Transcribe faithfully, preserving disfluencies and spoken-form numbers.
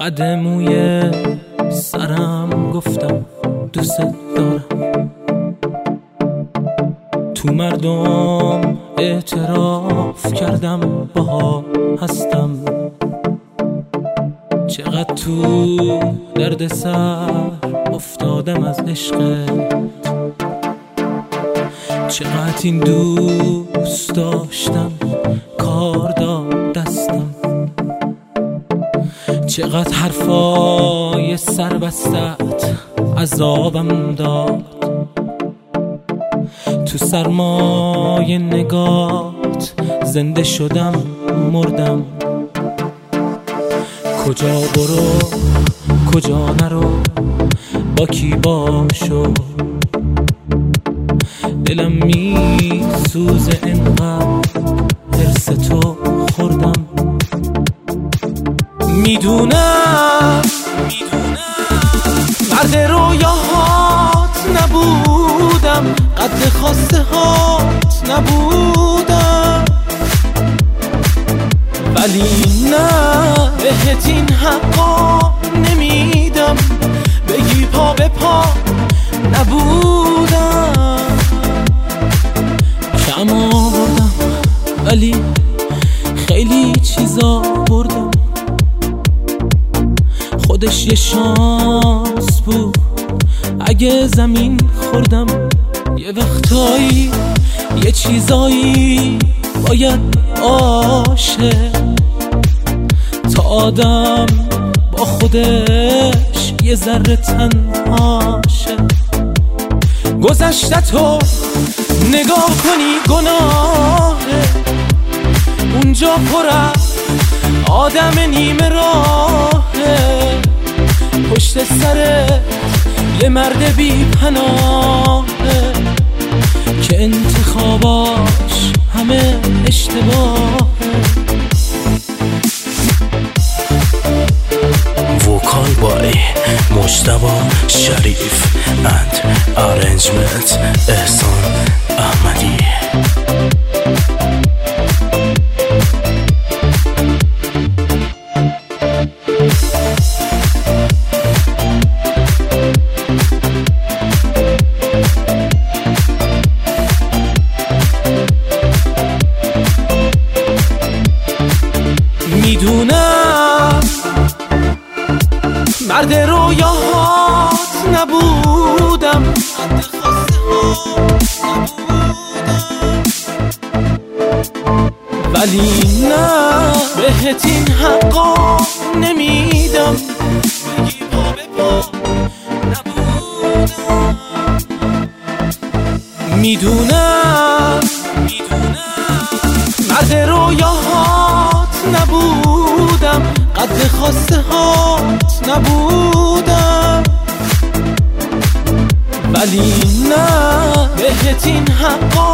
قدموی سرم گفتم دوست دارم، تو مردم اعتراف کردم باها هستم. چقدر تو درد سر افتادم از عشقت، چقدر این دوست داشتم کار داد دستم، چقدر حرفای سربستت عذابم داد. تو سرمای نگات زنده شدم مردم. کجا برو کجا نرو با کی باشو، دلم می سوزه انقدر حرس تو خوردم. میدونم مرد رویاهات نبودم، قد خواسته هات نبودم، ولی نه بهت این حقا نمیدم، بگی پا به پا نبودم. کم آوردم ولی خیلی چیزا بردم، خودش یه شانس بود اگه زمین خوردم. یه وقتایی یه چیزایی باید باشه تا آدم با خودش یه ذره تنهاشه. گذشتتو نگاه کنی گناهه، اونجا پر از آدم نیمه راهه، پشت سرت یه مرد بی پناهه که انتخاباش همه اشتباهه. وکال بای مجتبی شریف اند ارنجمنت احسان احمدی. میدونم مرد رویاهات نبودم، قد خواسته هات نبودم، ولی نه بهت این حقا نمیدم، بگی پا به پا نبودم. میدونم مرد رویاهات نبودم، قد خواسته هات نبودم، ولی نه بهت این حقا